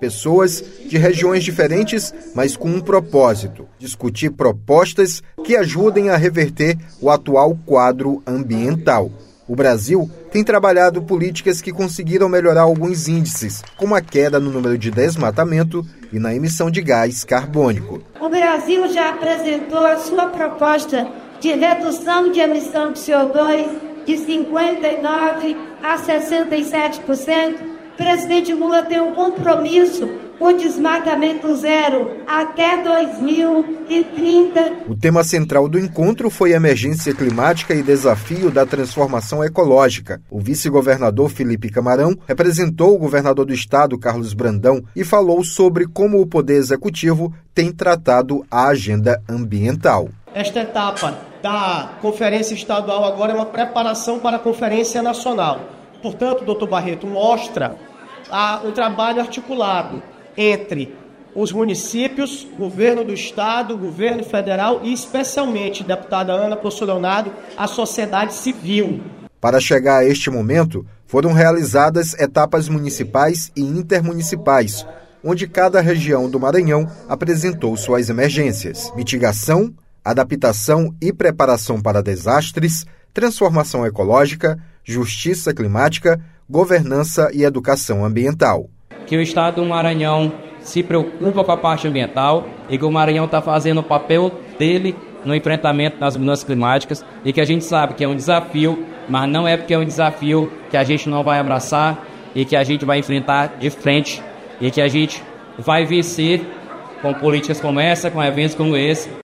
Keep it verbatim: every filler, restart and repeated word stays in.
Pessoas de regiões diferentes, mas com um propósito: discutir propostas que ajudem a reverter o atual quadro ambiental. O Brasil tem trabalhado políticas que conseguiram melhorar alguns índices, como a queda no número de desmatamento e na emissão de gás carbônico. O Brasil já apresentou a sua proposta de redução de emissão de C O dois de cinquenta e nove por cento a sessenta e sete por cento. O presidente Lula tem um compromisso com desmatamento zero até dois mil e trinta. O tema central do encontro foi a emergência climática e desafio da transformação ecológica. O vice-governador Felipe Camarão representou o governador do estado, Carlos Brandão, e falou sobre como o Poder Executivo tem tratado a agenda ambiental. Esta etapa da Conferência Estadual agora é uma preparação para a Conferência Nacional. Portanto, doutor Barreto, mostra a, um trabalho articulado entre os municípios, governo do estado, governo federal e, especialmente, deputada Ana Poço Leonardo, a sociedade civil. Para chegar a este momento, foram realizadas etapas municipais e intermunicipais, onde cada região do Maranhão apresentou suas emergências: mitigação, adaptação e preparação para desastres, transformação ecológica, justiça climática, governança e educação ambiental. Que o estado do Maranhão se preocupa com a parte ambiental e que o Maranhão está fazendo o papel dele no enfrentamento das mudanças climáticas e que a gente sabe que é um desafio, mas não é porque é um desafio que a gente não vai abraçar e que a gente vai enfrentar de frente e que a gente vai vencer com políticas como essa, com eventos como esse.